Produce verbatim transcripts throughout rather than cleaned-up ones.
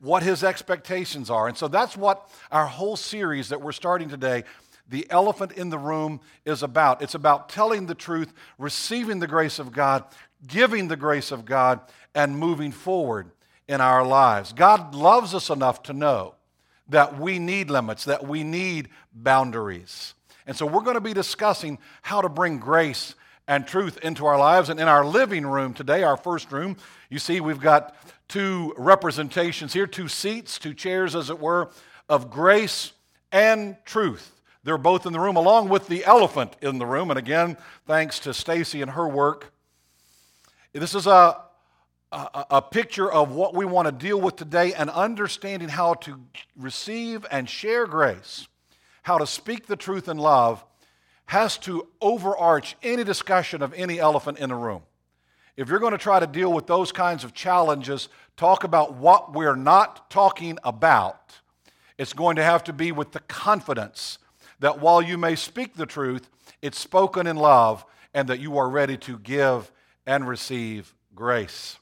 what his expectations are. And so that's what our whole series that we're starting today, The Elephant in the Room, is about. It's about telling the truth, receiving the grace of God, giving the grace of God, and moving forward in our lives. God loves us enough to know that we need limits, that we need boundaries. And so we're going to be discussing how to bring grace and truth into our lives. And in our living room today, our first room, you see we've got two representations here, two seats, two chairs, as it were, of grace and truth. They're both in the room, along with the elephant in the room. And again, thanks to Stacy and her work. This is a, a, a picture of what we want to deal with today, and understanding how to receive and share grace, how to speak the truth in love, has to overarch any discussion of any elephant in the room. If you're going to try to deal with those kinds of challenges, talk about what we're not talking about, it's going to have to be with the confidence that while you may speak the truth, it's spoken in love, and that you are ready to give and receive grace.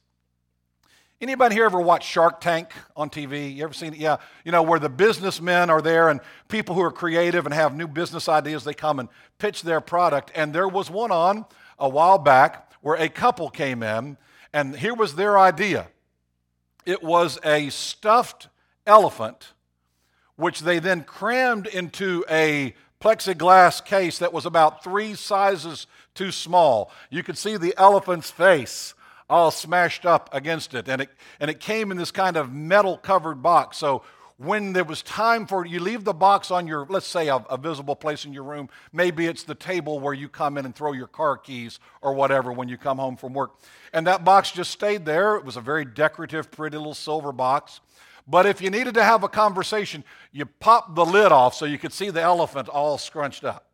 Anybody here ever watch Shark Tank on T V? You ever seen it? Yeah. You know, where the businessmen are there and people who are creative and have new business ideas, they come and pitch their product. And there was one on a while back where a couple came in, and here was their idea. It was a stuffed elephant, which they then crammed into a plexiglass case that was about three sizes too small. You could see the elephant's face all smashed up against it. And it and it came in this kind of metal-covered box. So when there was time for it, you leave the box on your, let's say, a, a visible place in your room. Maybe it's the table where you come in and throw your car keys or whatever when you come home from work. And that box just stayed there. It was a very decorative, pretty little silver box. But if you needed to have a conversation, you popped the lid off so you could see the elephant all scrunched up.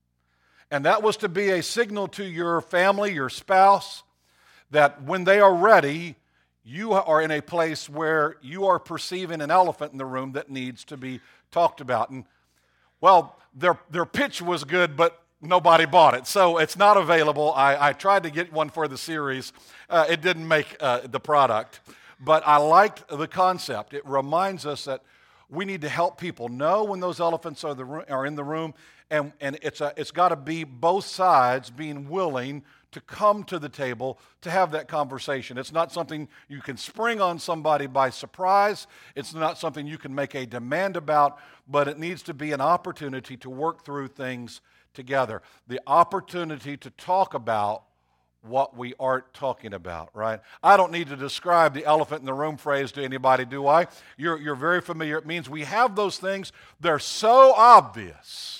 And that was to be a signal to your family, your spouse, that when they are ready, you are in a place where you are perceiving an elephant in the room that needs to be talked about. And, well, their, their pitch was good, but nobody bought it. So it's not available. I, I tried to get one for the series. Uh, it didn't make uh, the product. But I liked the concept. It reminds us that we need to help people know when those elephants are, the, are in the room. And, and it's, a, it's got to be both sides being willing to come to the table to have that conversation. It's not something you can spring on somebody by surprise. It's not something you can make a demand about, but it needs to be an opportunity to work through things together. The opportunity to talk about what we aren't talking about, right? I don't need to describe the elephant in the room phrase to anybody, do I? You're, you're very familiar. It means we have those things. They're so obvious.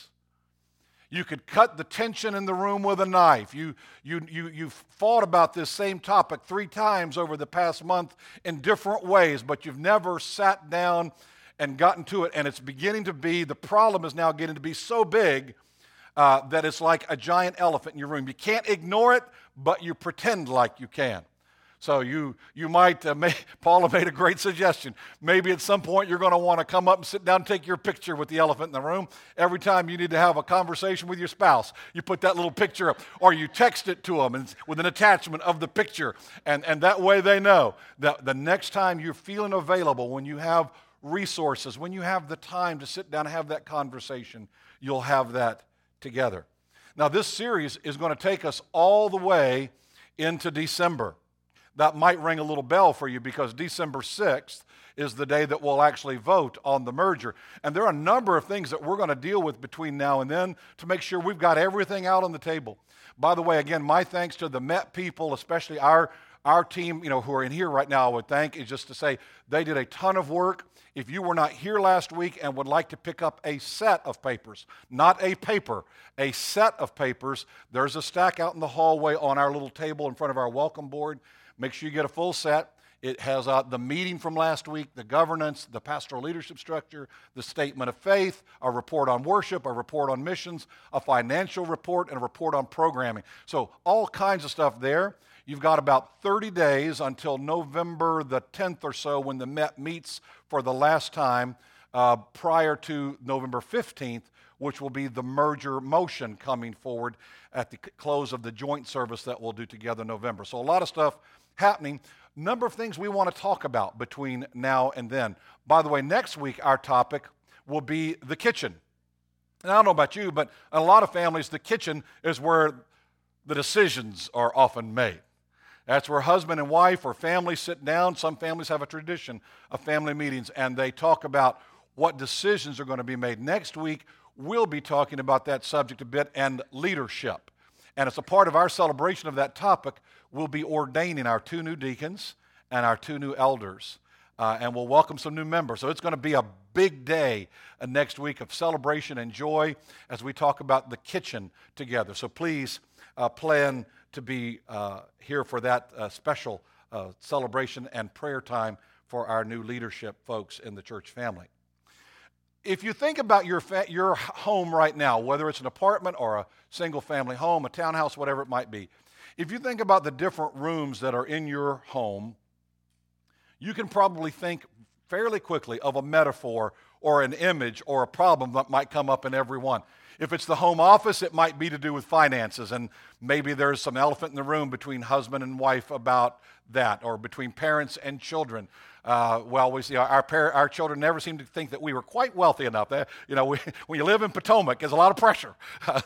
You could cut the tension in the room with a knife. You, you, you, you've fought about this same topic three times over the past month in different ways, but you've never sat down and gotten to it, and it's beginning to be, the problem is now getting to be so big uh, that it's like a giant elephant in your room. You can't ignore it, but you pretend like you can. So you you might, uh, may, Paula made a great suggestion. Maybe at some point you're going to want to come up and sit down and take your picture with the elephant in the room. Every time you need to have a conversation with your spouse, you put that little picture up, or you text it to them and, with an attachment of the picture. And, and that way they know that the next time you're feeling available, when you have resources, when you have the time to sit down and have that conversation, you'll have that together. Now this series is going to take us all the way into December. That might ring a little bell for you because December sixth is the day that we'll actually vote on the merger. And there are a number of things that we're going to deal with between now and then to make sure we've got everything out on the table. By the way, again, my thanks to the Met people, especially our, our team, you know, who are in here right now, I would thank, is just to say they did a ton of work. If you were not here last week and would like to pick up a set of papers, not a paper, a set of papers, there's a stack out in the hallway on our little table in front of our welcome board. Make sure you get a full set. It has uh, the meeting from last week, the governance, the pastoral leadership structure, the statement of faith, a report on worship, a report on missions, a financial report, and a report on programming. So all kinds of stuff there. You've got about thirty days until November the tenth or so when the Met meets for the last time uh, prior to November fifteenth, which will be the merger motion coming forward at the close of the joint service that we'll do together in November. So a lot of stuff happening. Number of things we want to talk about between now and then. By the way, next week our topic will be the kitchen. And I don't know about you, but in a lot of families, the kitchen is where the decisions are often made. That's where husband and wife or family sit down. Some families have a tradition of family meetings, and they talk about what decisions are going to be made. Next week, we'll be talking about that subject a bit and leadership. And as a part of our celebration of that topic, we'll be ordaining our two new deacons and our two new elders. Uh, and we'll welcome some new members. So it's going to be a big day uh, next week of celebration and joy as we talk about the kitchen together. So please uh, plan to be uh, here for that uh, special uh, celebration and prayer time for our new leadership folks in the church family. If you think about your fa- your home right now, whether it's an apartment or a single-family home, a townhouse, whatever it might be, if you think about the different rooms that are in your home, you can probably think fairly quickly of a metaphor or an image or a problem that might come up in every one. If it's the home office, it might be to do with finances, and maybe there's some elephant in the room between husband and wife about that, or between parents and children. Uh, well, we see our our, par- our children never seem to think that we were quite wealthy enough. They, you know, we, when you live in Potomac, there's a lot of pressure.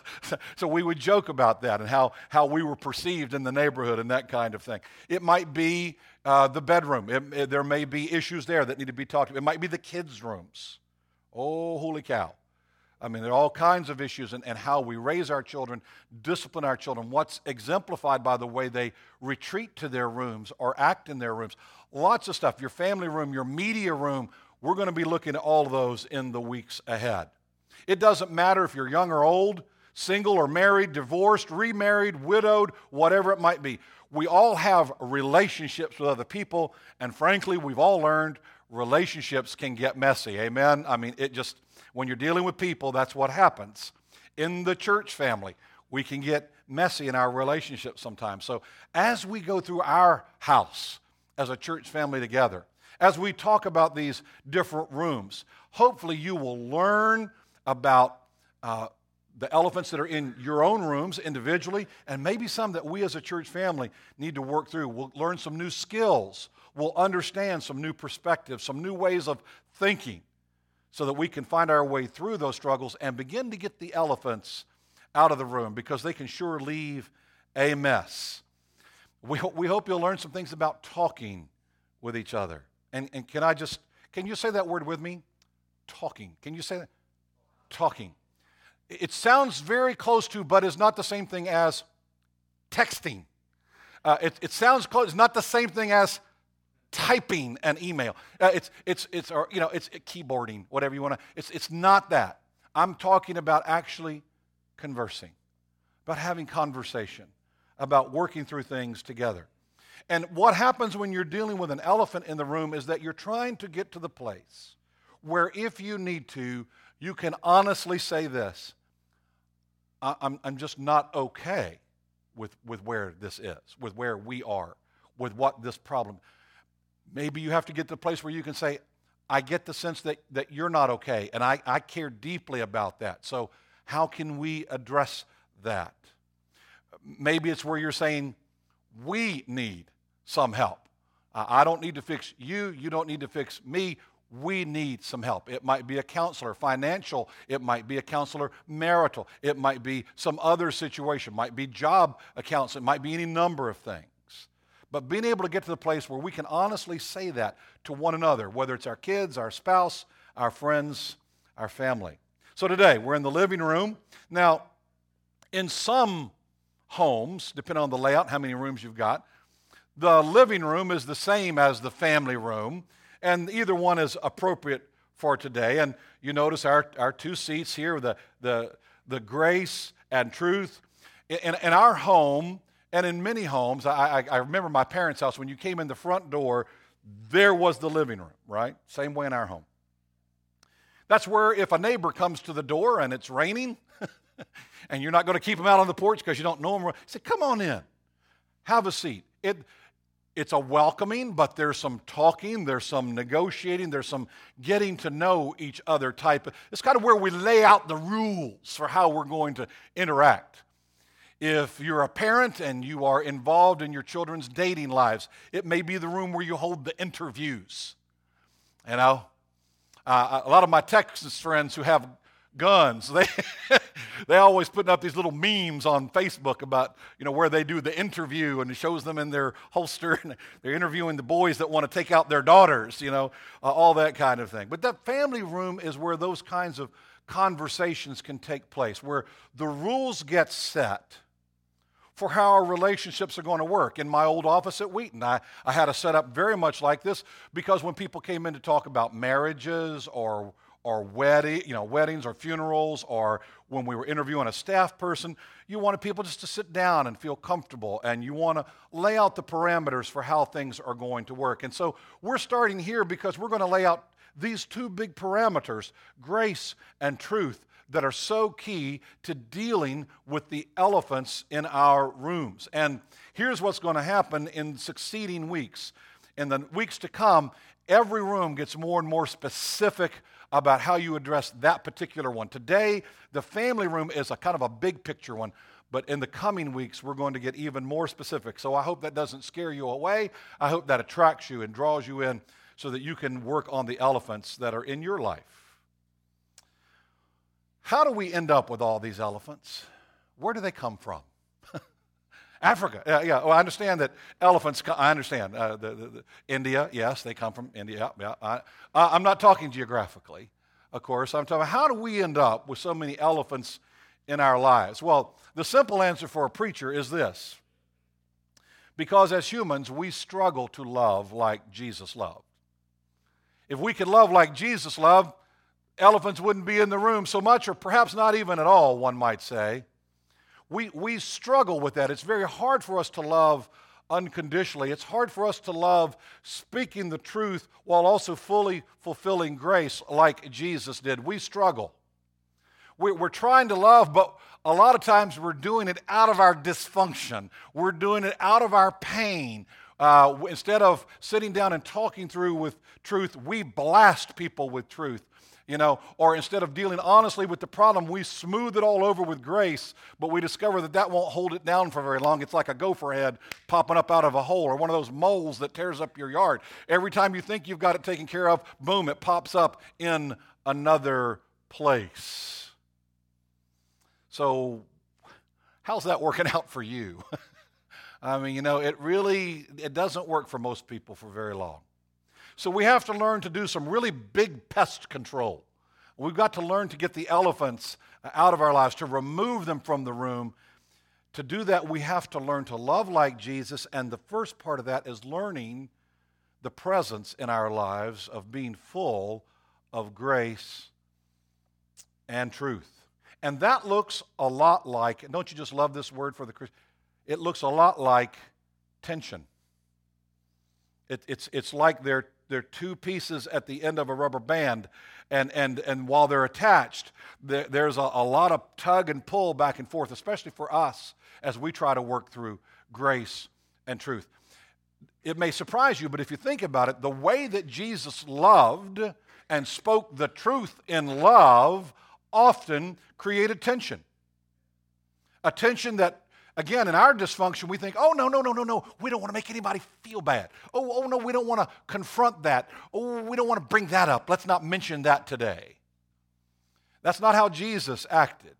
So we would joke about that and how, how we were perceived in the neighborhood and that kind of thing. It might be uh, the bedroom. It, it, there may be issues there that need to be talked about. It might be the kids' rooms. Oh, holy cow. I mean, there are all kinds of issues and, and how we raise our children, discipline our children, what's exemplified by the way they retreat to their rooms or act in their rooms. Lots of stuff. Your family room, your media room, we're going to be looking at all of those in the weeks ahead. It doesn't matter if you're young or old, single or married, divorced, remarried, widowed, whatever it might be. We all have relationships with other people, and frankly, we've all learned relationships can get messy. Amen? I mean, it just... When you're dealing with people, that's what happens. In the church family, we can get messy in our relationships sometimes. So as we go through our house as a church family together, as we talk about these different rooms, hopefully you will learn about uh, the elephants that are in your own rooms individually, and maybe some that we as a church family need to work through. We'll learn some new skills. We'll understand some new perspectives, some new ways of thinking, so that we can find our way through those struggles and begin to get the elephants out of the room, because they can sure leave a mess. We, ho- we hope you'll learn some things about talking with each other. And, and can I just, can you say that word with me? Talking. Can you say that? Talking. It sounds very close to, but is not the same thing as texting. Uh, it, it sounds close. It's not the same thing as typing an email. Uh, it's it's it's or you know it's keyboarding, whatever you want to. It's it's not that. I'm talking about actually conversing, about having conversation, about working through things together. And what happens when you're dealing with an elephant in the room is that you're trying to get to the place where, if you need to, you can honestly say this: I, I'm I'm just not okay with with where this is, with where we are, with what this problem. Maybe you have to get to the place where you can say, I get the sense that, that you're not okay, and I, I care deeply about that. So how can we address that? Maybe it's where you're saying, we need some help. Uh, I don't need to fix you. You don't need to fix me. We need some help. It might be a counselor, financial. It might be a counselor, marital. It might be some other situation. It might be job a counselor. It might be any number of things. But being able to get to the place where we can honestly say that to one another, whether it's our kids, our spouse, our friends, our family. So today, we're in the living room. Now, in some homes, depending on the layout, how many rooms you've got, the living room is the same as the family room, and either one is appropriate for today. And you notice our, our two seats here, the, the, the grace and truth. In, in our home, and in many homes, I, I, I remember my parents' house, when you came in the front door, there was the living room, right? Same way in our home. That's where if a neighbor comes to the door and it's raining, and you're not going to keep them out on the porch because you don't know them, say, come on in, have a seat. It, it's a welcoming, but there's some talking, there's some negotiating, there's some getting to know each other type. It's kind of where we lay out the rules for how we're going to interact. If you're a parent and you are involved in your children's dating lives, it may be the room where you hold the interviews. You know, uh, a lot of my Texas friends who have guns, they they always putting up these little memes on Facebook about, you know, where they do the interview, and it shows them in their holster, and they're interviewing the boys that want to take out their daughters, you know, uh, all that kind of thing. But that family room is where those kinds of conversations can take place, where the rules get set for how our relationships are going to work. In my old office at Wheaton, I, I had a setup very much like this, because when people came in to talk about marriages or or wedding, you know, weddings or funerals, or when we were interviewing a staff person, you wanted people just to sit down and feel comfortable, and you want to lay out the parameters for how things are going to work. And so we're starting here because we're going to lay out these two big parameters, grace and truth, that are so key to dealing with the elephants in our rooms. And here's what's going to happen in succeeding weeks. In the weeks to come, every room gets more and more specific about how you address that particular one. Today, the family room is a kind of a big picture one, but in the coming weeks, we're going to get even more specific. So I hope that doesn't scare you away. I hope that attracts you and draws you in so that you can work on the elephants that are in your life. How do we end up with all these elephants? Where do they come from? Africa. Yeah, yeah. Well, I understand that elephants, I understand. Uh, the, the, the, India, yes, they come from India. Yeah, I, I'm not talking geographically, of course. I'm talking, how do we end up with so many elephants in our lives? Well, the simple answer for a preacher is this. Because as humans, we struggle to love like Jesus loved. If we could love like Jesus loved, elephants wouldn't be in the room so much, or perhaps not even at all, one might say. We, we struggle with that. It's very hard for us to love unconditionally. It's hard for us to love speaking the truth while also fully fulfilling grace like Jesus did. We struggle. We, we're trying to love, but a lot of times we're doing it out of our dysfunction. We're doing it out of our pain. Uh, instead of sitting down and talking through with truth, we blast people with truth. You know, or instead of dealing honestly with the problem, we smooth it all over with grace, but we discover that that won't hold it down for very long. It's like a gopher head popping up out of a hole, or one of those moles that tears up your yard. Every time you think you've got it taken care of, boom, it pops up in another place. So how's that working out for you? I mean, you know, it really, it doesn't work for most people for very long. So we have to learn to do some really big pest control. We've got to learn to get the elephants out of our lives, to remove them from the room. To do that, we have to learn to love like Jesus, and the first part of that is learning the presence in our lives of being full of grace and truth. And that looks a lot like, and don't you just love this word for the Christian? It looks a lot like tension. It, it's, it's like they're They're two pieces at the end of a rubber band, and, and, and while they're attached, there, there's a, a lot of tug and pull back and forth, especially for us as we try to work through grace and truth. It may surprise you, but if you think about it, the way that Jesus loved and spoke the truth in love often created tension. A tension that, again, in our dysfunction, we think, oh, no, no, no, no, no. We don't want to make anybody feel bad. Oh, oh, no, we don't want to confront that. Oh, we don't want to bring that up. Let's not mention that today. That's not how Jesus acted.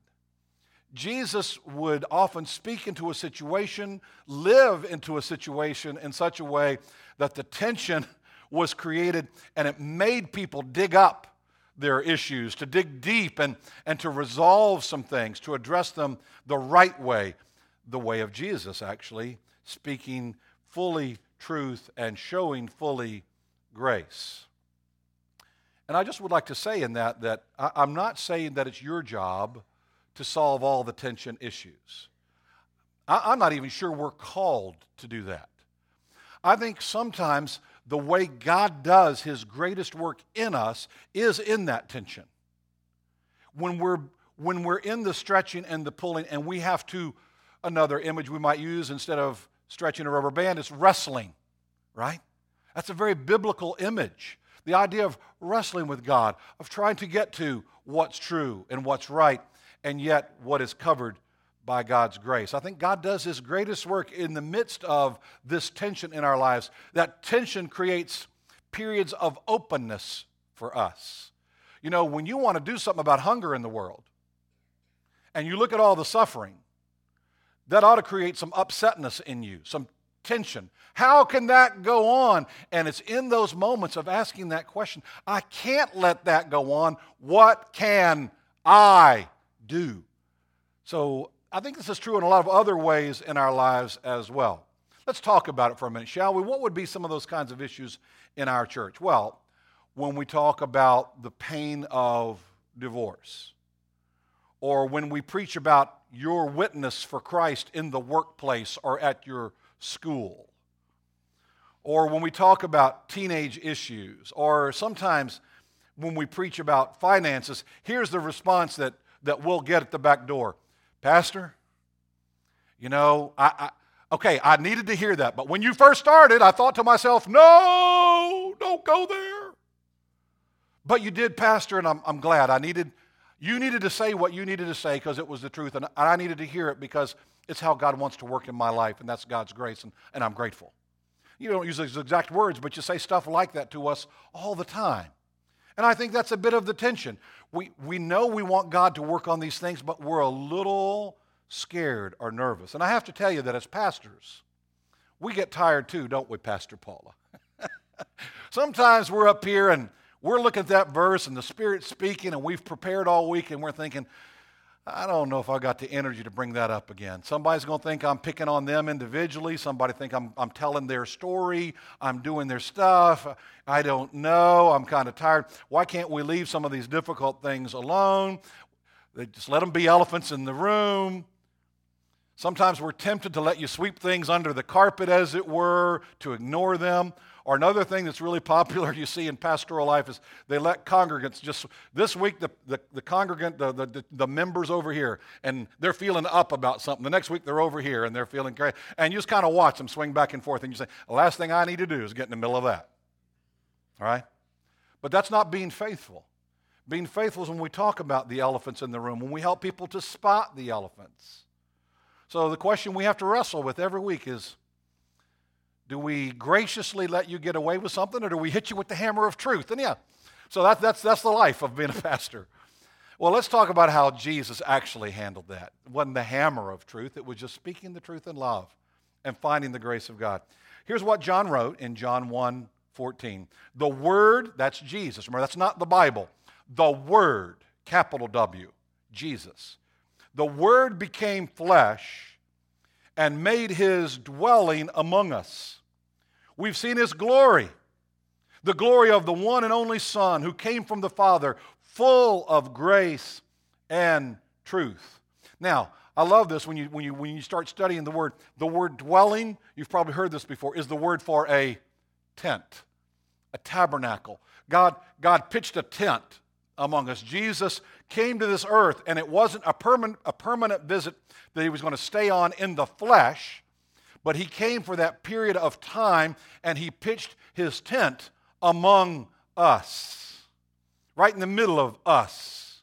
Jesus would often speak into a situation, live into a situation in such a way that the tension was created, and it made people dig up their issues, to dig deep and, and to resolve some things, to address them the right way. The way of Jesus, actually, speaking fully truth and showing fully grace. And I just would like to say in that, that I, I'm not saying that it's your job to solve all the tension issues. I, I'm not even sure we're called to do that. I think sometimes the way God does His greatest work in us is in that tension. When we're, when we're in the stretching and the pulling, and we have to, another image we might use instead of stretching a rubber band is wrestling, right? That's a very biblical image. The idea of wrestling with God, of trying to get to what's true and what's right, and yet what is covered by God's grace. I think God does His greatest work in the midst of this tension in our lives. That tension creates periods of openness for us. You know, when you want to do something about hunger in the world, and you look at all the suffering, that ought to create some upsetness in you, some tension. How can that go on? And it's in those moments of asking that question, I can't let that go on. What can I do? So I think this is true in a lot of other ways in our lives as well. Let's talk about it for a minute, shall we? What would be some of those kinds of issues in our church? Well, when we talk about the pain of divorce, or when we preach about your witness for Christ in the workplace or at your school, or when we talk about teenage issues, or sometimes when we preach about finances, here's the response that, that we'll get at the back door. Pastor, you know, I, I okay, I needed to hear that, but when you first started, I thought to myself, no, don't go there. But you did, Pastor, and I'm, I'm glad. I needed, you needed to say what you needed to say because it was the truth, and I needed to hear it because it's how God wants to work in my life, and that's God's grace, and, and I'm grateful. You don't use those exact words, but you say stuff like that to us all the time. And I think that's a bit of the tension. We, we know we want God to work on these things, but we're a little scared or nervous. And I have to tell you that as pastors, we get tired too, don't we, Pastor Paula? Sometimes we're up here and we're looking at that verse and the Spirit's speaking and we've prepared all week and we're thinking, I don't know if I got the energy to bring that up again. Somebody's going to think I'm picking on them individually. Somebody think I'm, I'm telling their story. I'm doing their stuff. I don't know. I'm kind of tired. Why can't we leave some of these difficult things alone? They just let them be elephants in the room. Sometimes we're tempted to let you sweep things under the carpet, as it were, to ignore them. Or another thing that's really popular you see in pastoral life is they let congregants just, this week the, the, the congregant, the, the, the members over here, and they're feeling up about something. The next week they're over here and they're feeling great. And you just kind of watch them swing back and forth and you say, the last thing I need to do is get in the middle of that. All right? But that's not being faithful. Being faithful is when we talk about the elephants in the room, when we help people to spot the elephants. So the question we have to wrestle with every week is, do we graciously let you get away with something, or do we hit you with the hammer of truth? And yeah, so that, that's, that's the life of being a pastor. Well, let's talk about how Jesus actually handled that. It wasn't the hammer of truth. It was just speaking the truth in love and finding the grace of God. Here's what John wrote in John one fourteen. The Word, that's Jesus. Remember, that's not the Bible. The Word, capital W, Jesus. The Word became flesh and made His dwelling among us. We've seen His glory, the glory of the one and only Son who came from the Father, full of grace and truth. Now, I love this when you, when you, when you start studying the word. The word dwelling, you've probably heard this before, is the word for a tent, a tabernacle. God, God pitched a tent among us. Jesus came to this earth, and it wasn't a permanent, a permanent visit that He was going to stay on in the flesh, but He came for that period of time, and He pitched His tent among us, right in the middle of us.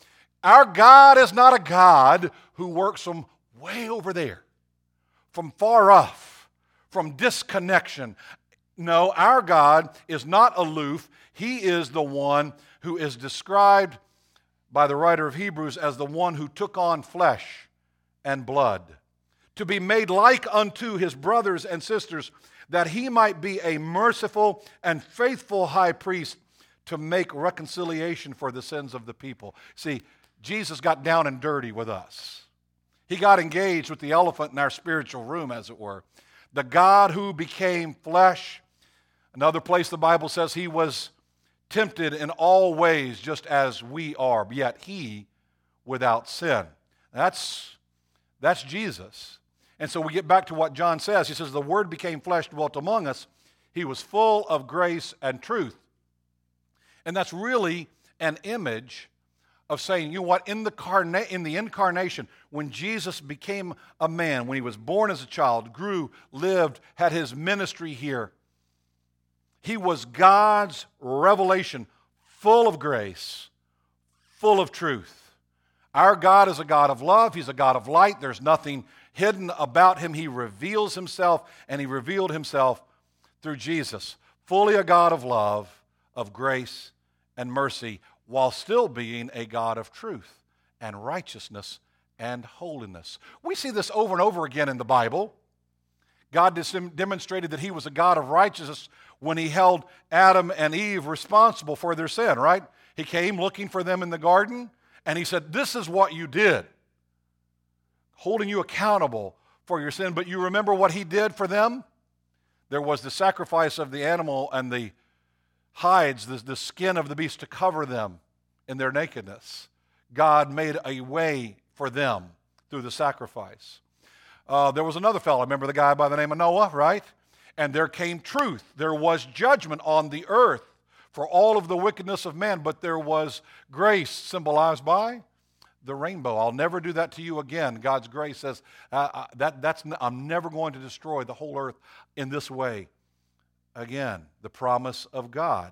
Our God is not a God who works from way over there, from far off, from disconnection. No, our God is not aloof. He is the one who is described by the writer of Hebrews as the one who took on flesh and blood, to be made like unto His brothers and sisters, that He might be a merciful and faithful high priest to make reconciliation for the sins of the people. See, Jesus got down and dirty with us. He got engaged with the elephant in our spiritual room, as it were. The God who became flesh. Another place the Bible says He was tempted in all ways just as we are, yet He without sin. That's, that's Jesus. And so we get back to what John says. He says, the Word became flesh, dwelt among us. He was full of grace and truth. And that's really an image of saying, you know what, in the, carna- in the incarnation, when Jesus became a man, when He was born as a child, grew, lived, had His ministry here, He was God's revelation, full of grace, full of truth. Our God is a God of love. He's a God of light. There's nothing hidden about him. He reveals himself, and he revealed himself through Jesus. Fully a God of love, of grace and mercy, while still being a God of truth and righteousness and holiness. We see this over and over again in the Bible. God demonstrated that he was a God of righteousness when he held Adam and Eve responsible for their sin, right? He came looking for them in the garden, and he said, this is what you did, holding you accountable for your sin. But you remember what he did for them? There was the sacrifice of the animal and the hides, the, the skin of the beast to cover them in their nakedness. God made a way for them through the sacrifice. Uh, there was another fellow, remember the guy by the name of Noah, right? And there came truth. There was judgment on the earth for all of the wickedness of man, but there was grace symbolized by the rainbow. I'll never do that to you again. God's grace says, uh, uh, that, that's, I'm never going to destroy the whole earth in this way again. The promise of God.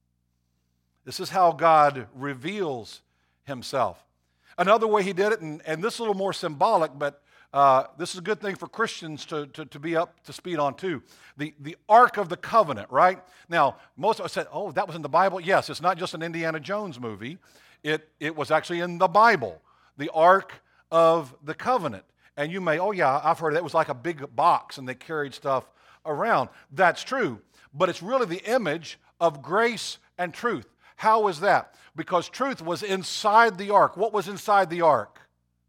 This is how God reveals himself. Another way he did it, and, and this is a little more symbolic, but uh, this is a good thing for Christians to, to, to be up to speed on too. The, the Ark of the Covenant, right? Now, most of us said, oh, that was in the Bible. Yes, it's not just an Indiana Jones movie. It, it was actually in the Bible, the Ark of the Covenant. And you may, oh yeah, I've heard it. It was like a big box and they carried stuff around. That's true. But it's really the image of grace and truth. How is that? Because truth was inside the ark. What was inside the ark?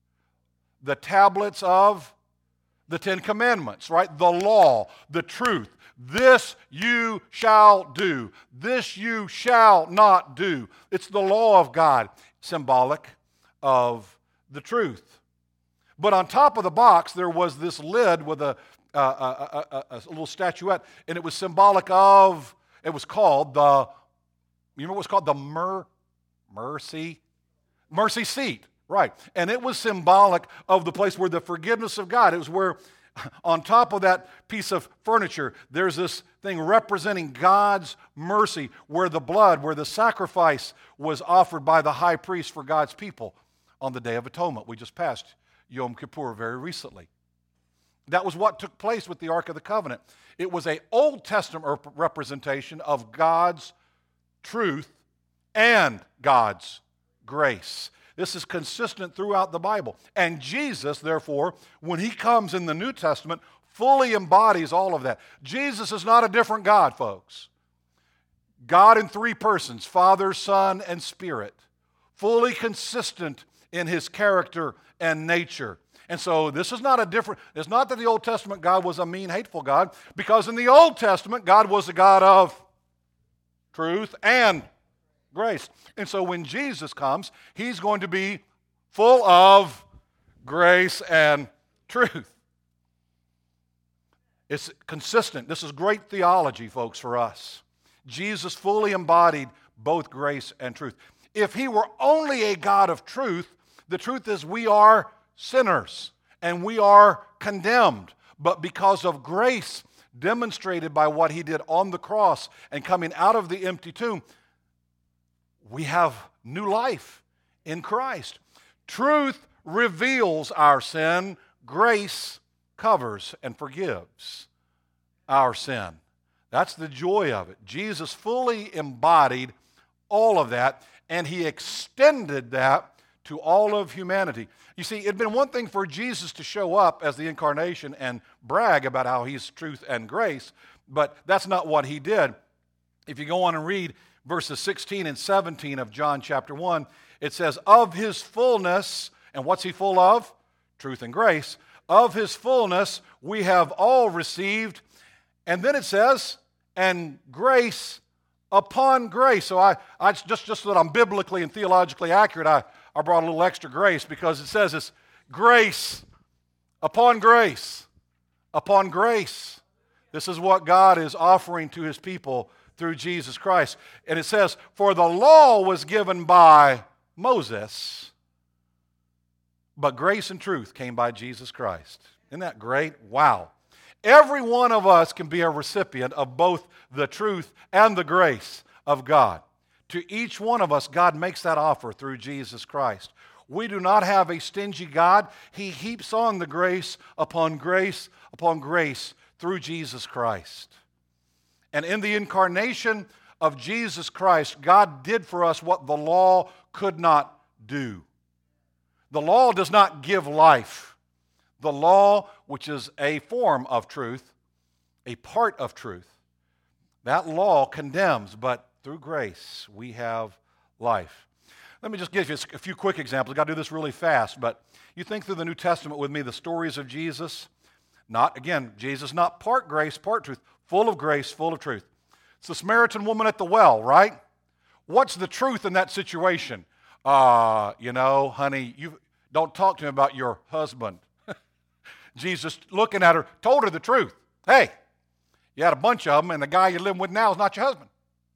The tablets of the Ten Commandments, right? The law, the truth. This you shall do. This you shall not do. It's the law of God, symbolic of the truth. But on top of the box, there was this lid with a, a, a, a, a little statuette, and it was symbolic of, it was called the, you remember what it was called? The mer, mercy, mercy seat, right. And it was symbolic of the place where the forgiveness of God, it was where on top of that piece of furniture, there's this thing representing God's mercy, where the blood, where the sacrifice was offered by the high priest for God's people on the Day of Atonement. We just passed Yom Kippur very recently. That was what took place with the Ark of the Covenant. It was an Old Testament representation of God's truth and God's grace. This is consistent throughout the Bible. And Jesus, therefore, when he comes in the New Testament, fully embodies all of that. Jesus is not a different God, folks. God in three persons, Father, Son, and Spirit, fully consistent in his character and nature. And so this is not a different, it's not that the Old Testament God was a mean, hateful God, because in the Old Testament, God was a God of truth and grace. And so when Jesus comes, he's going to be full of grace and truth. It's consistent. This is great theology, folks, for us. Jesus fully embodied both grace and truth. If he were only a God of truth, the truth is we are sinners and we are condemned. But because of grace demonstrated by what he did on the cross and coming out of the empty tomb, we have new life in Christ. Truth reveals our sin. Grace covers and forgives our sin. That's the joy of it. Jesus fully embodied all of that, and he extended that to all of humanity. You see, it'd been one thing for Jesus to show up as the incarnation and brag about how he's truth and grace, but that's not what he did. If you go on and read verses sixteen and seventeen of John chapter one, it says, of his fullness, and what's he full of? Truth and grace. Of his fullness we have all received. And then it says, and grace upon grace. So I, I just, just so that I'm biblically and theologically accurate, I, I brought a little extra grace because it says it's grace upon grace upon grace. This is what God is offering to his people through Jesus Christ. And it says, for the law was given by Moses, but grace and truth came by Jesus Christ. Isn't that great? Wow. Every one of us can be a recipient of both the truth and the grace of God. To each one of us, God makes that offer through Jesus Christ. We do not have a stingy God. He heaps on the grace upon grace upon grace through Jesus Christ. And in the incarnation of Jesus Christ, God did for us what the law could not do. The law does not give life. The law, which is a form of truth, a part of truth, that law condemns, but through grace we have life. Let me just give you a few quick examples. I've got to do this really fast, but you think through the New Testament with me, the stories of Jesus. Not, again, Jesus not part grace, part truth, full of grace, full of truth. It's the Samaritan woman at the well, right? What's the truth in that situation? Uh, you know, honey, you don't talk to me about your husband. Jesus, looking at her, told her the truth. Hey, you had a bunch of them, and the guy you're living with now is not your husband.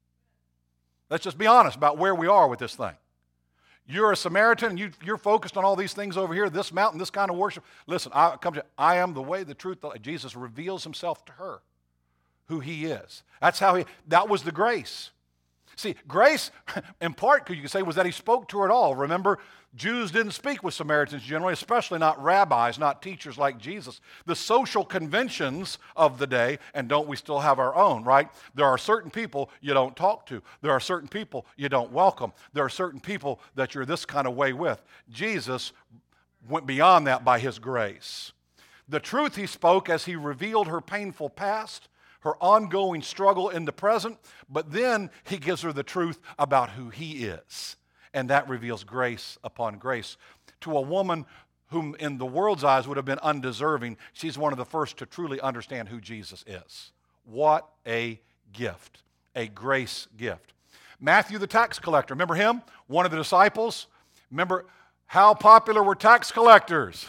Let's just be honest about where we are with this thing. You're a Samaritan, and you, you're focused on all these things over here, this mountain, this kind of worship. Listen, I, come to, I am the way, the truth. The, Jesus reveals himself to her, who he is. That's how he, that was the grace. See, grace, in part, you could say, was that he spoke to her at all. Remember, Jews didn't speak with Samaritans generally, especially not rabbis, not teachers like Jesus. The social conventions of the day, and don't we still have our own, right? There are certain people you don't talk to. There are certain people you don't welcome. There are certain people that you're this kind of way with. Jesus went beyond that by his grace. The truth he spoke as he revealed her painful past, her ongoing struggle in the present, but then he gives her the truth about who he is. And that reveals grace upon grace. To a woman whom in the world's eyes would have been undeserving, she's one of the first to truly understand who Jesus is. What a gift, a grace gift. Matthew the tax collector, remember him? One of the disciples. Remember how popular were tax collectors?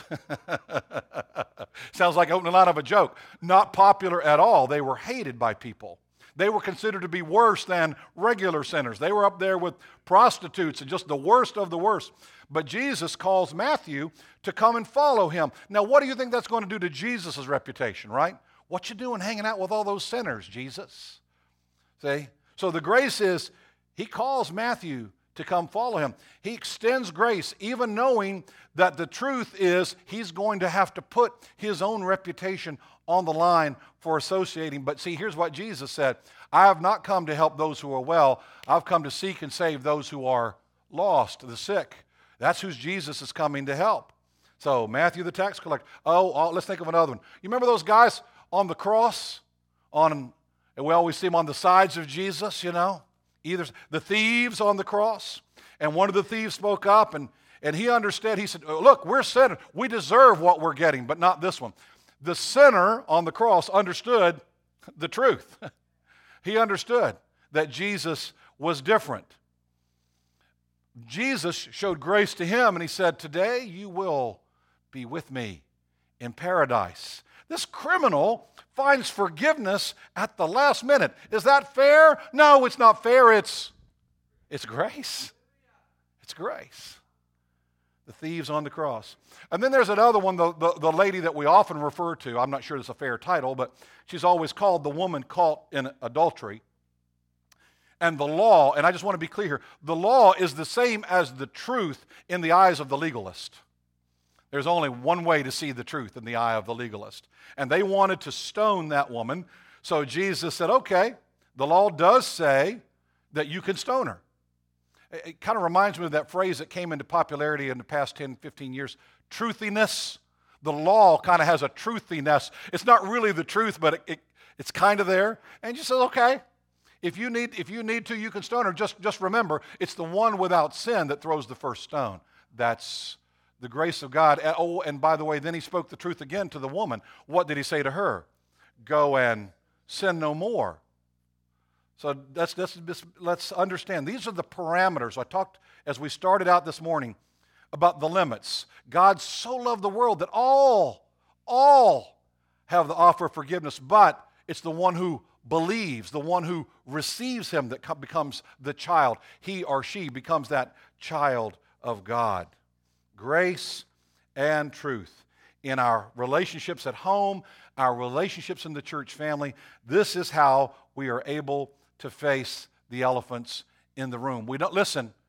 Sounds like opening a line of a joke. Not popular at all. They were hated by people. They were considered to be worse than regular sinners. They were up there with prostitutes and just the worst of the worst. But Jesus calls Matthew to come and follow him. Now, what do you think that's going to do to Jesus' reputation, right? What you doing hanging out with all those sinners, Jesus? See? So the grace is, he calls Matthew to come follow him. He extends grace, even knowing that the truth is he's going to have to put his own reputation on the line for associating. But see, here's what Jesus said. I have not come to help those who are well. I've come to seek and save those who are lost, the sick. That's who Jesus is coming to help. So Matthew the tax collector. Oh, oh, let's think of another one. You remember those guys on the cross? On, and we always see them on the sides of Jesus, you know? Either the thieves on the cross. And one of the thieves spoke up, and, and he understood. He said, look, we're sinners. We deserve what we're getting, but not this one. The sinner on the cross understood the truth. He understood that Jesus was different. Jesus showed grace to him, and he said, today you will be with me in paradise. This criminal finds forgiveness at the last minute. Is that fair? No, it's not fair. It's, it's grace. It's grace. The thieves on the cross. And then there's another one, the, the, the lady that we often refer to. I'm not sure it's a fair title, but she's always called the woman caught in adultery. And the law, and I just want to be clear here, the law is the same as the truth in the eyes of the legalist. There's only one way to see the truth in the eye of the legalist. And they wanted to stone that woman, so Jesus said, okay, the law does say that you can stone her. It kind of reminds me of that phrase that came into popularity in the past ten, fifteen years, truthiness. The law kind of has a truthiness. It's not really the truth, but it, it, it's kind of there. And Jesus says, okay, if you need if you need to, you can stone her. Just, just remember, it's the one without sin that throws the first stone. That's the grace of God. Oh, and by the way, then he spoke the truth again to the woman. What did he say to her? Go and sin no more. So that's, that's, let's understand. These are the parameters. I talked, as we started out this morning, about the limits. God so loved the world that all, all have the offer of forgiveness, but it's the one who believes, the one who receives him that becomes the child. He or she becomes that child of God. Grace and truth. In our relationships at home, our relationships in the church family, this is how we are able to face the elephants in the room. We don't, listen,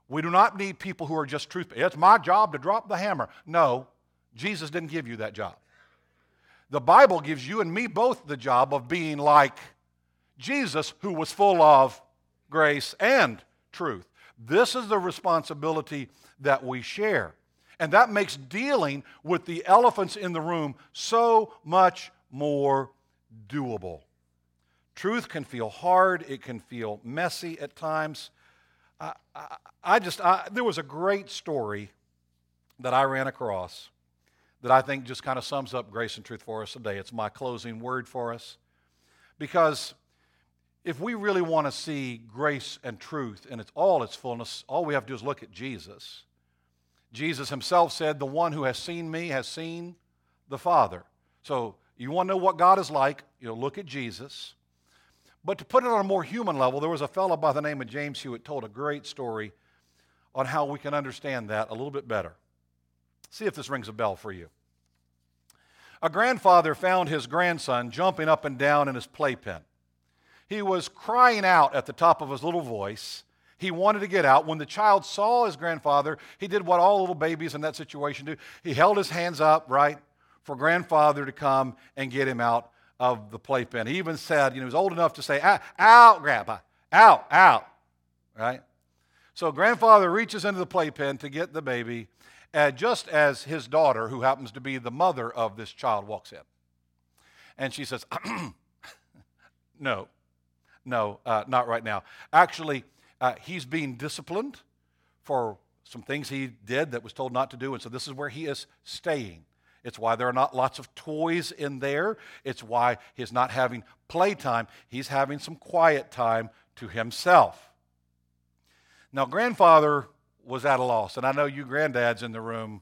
We do not need people who are just truth. It's my job to drop the hammer. No, Jesus didn't give you that job. The Bible gives you and me both the job of being like Jesus, who was full of grace and truth. This is the responsibility that we share. And that makes dealing with the elephants in the room so much more doable. Truth can feel hard. It can feel messy at times. I, I, I just, I, there was a great story that I ran across that I think just kind of sums up grace and truth for us today. It's my closing word for us. Because if we really want to see grace and truth in its, all its fullness, all we have to do is look at Jesus. Jesus himself said, the one who has seen me has seen the Father. So you want to know what God is like, you know, look at Jesus. But to put it on a more human level, there was a fellow by the name of James Hewitt told a great story on how we can understand that a little bit better. See if this rings a bell for you. A grandfather found his grandson jumping up and down in his playpen. He was crying out at the top of his little voice. He wanted to get out. When the child saw his grandfather, he did what all little babies in that situation do. He held his hands up, right, for grandfather to come and get him out of the playpen. He even said, you know, he was old enough to say, out, out, Grandpa, out, out, right? So grandfather reaches into the playpen to get the baby, and just as his daughter, who happens to be the mother of this child, walks in. And she says, no, no, uh, not right now. Actually, uh, he's being disciplined for some things he did that was told not to do, and so this is where he is staying. It's why there are not lots of toys in there. It's why he's not having playtime. He's having some quiet time to himself. Now, grandfather was at a loss, and I know you granddads in the room,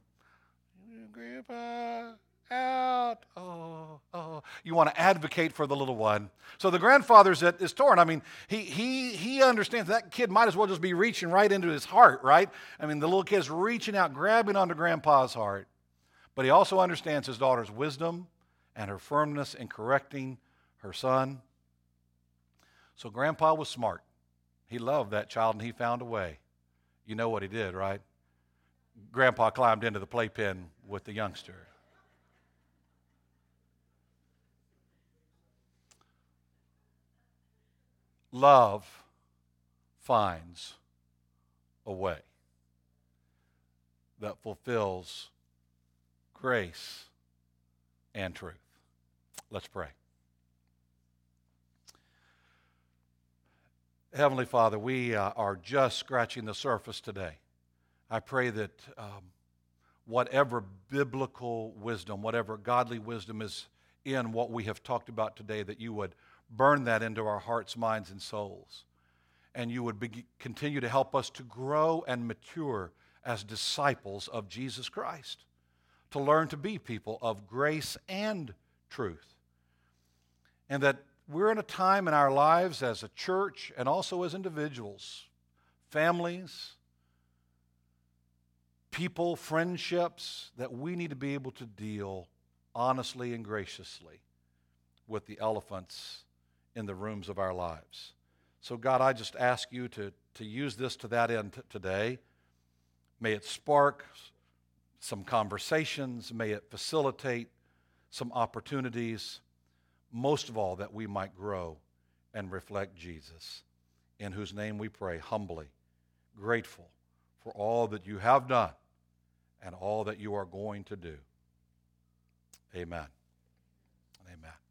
Grandpa, out, oh, oh. You want to advocate for the little one. So the grandfather's at is torn. I mean, he he he understands that kid might as well just be reaching right into his heart, right? I mean, the little kid's reaching out, grabbing onto grandpa's heart. But he also understands his daughter's wisdom and her firmness in correcting her son. So grandpa was smart. He loved that child, and he found a way. You know what he did, right? Grandpa climbed into the playpen with the youngster. Love finds a way that fulfills grace and truth. Let's pray. Heavenly Father, we uh, are just scratching the surface today. I pray that um, whatever biblical wisdom, whatever godly wisdom is in what we have talked about today, that you would burn that into our hearts, minds, and souls. And you would be, continue to help us to grow and mature as disciples of Jesus Christ, to learn to be people of grace and truth. And that we're in a time in our lives as a church and also as individuals, families, people, friendships, that we need to be able to deal honestly and graciously with the elephants in the rooms of our lives. So God, I just ask you to, to use this to that end t- today. May it spark some conversations. May it facilitate some opportunities. Most of all, that we might grow and reflect Jesus, in whose name we pray humbly, grateful for all that you have done and all that you are going to do. Amen. Amen.